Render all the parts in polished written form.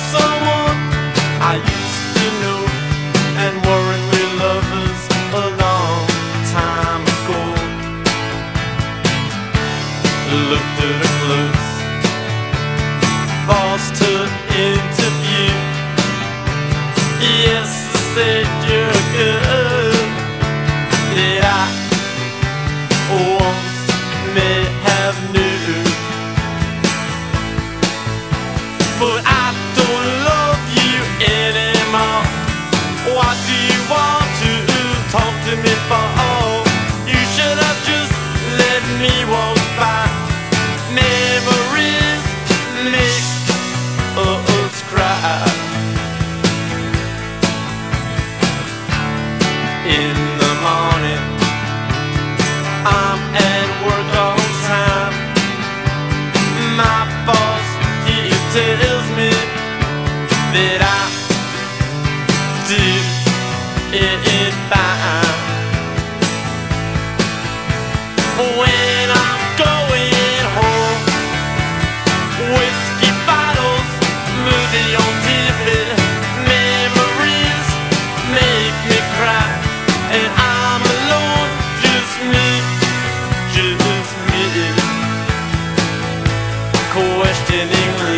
someone I used to know, and weren't we lovers a long time ago? Looked at her close, forced her into view. Yes, I said you're good, that I once may have knew, but I don't love you anymore. What do you want to talk to me for? You should have just let me walk by. Memories make us cry. In the morning, I'm at work all time. My boss, he tells me that I do it fine. When I'm going home, whiskey bottles, movie on TV, memories make me cry. And I'm alone, just me, questioningly.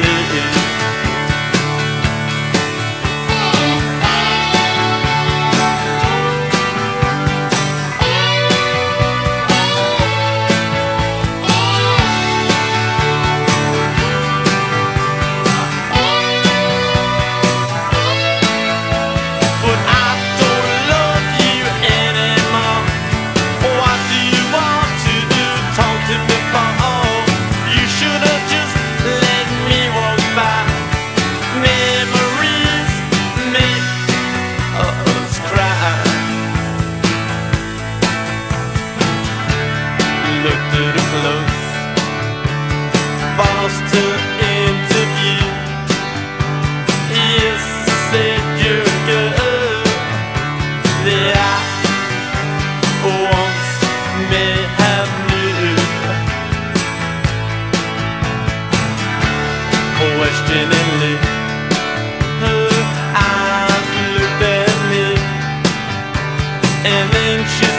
But I don't love you anymore. What do you want to do? Talk to me for? You should have just let me walk by. Memories make us cry. Looked at her close, forced her into view. Yes, I said you're good, that I once may have knew. Questioningly, her eyes looked at me, and then she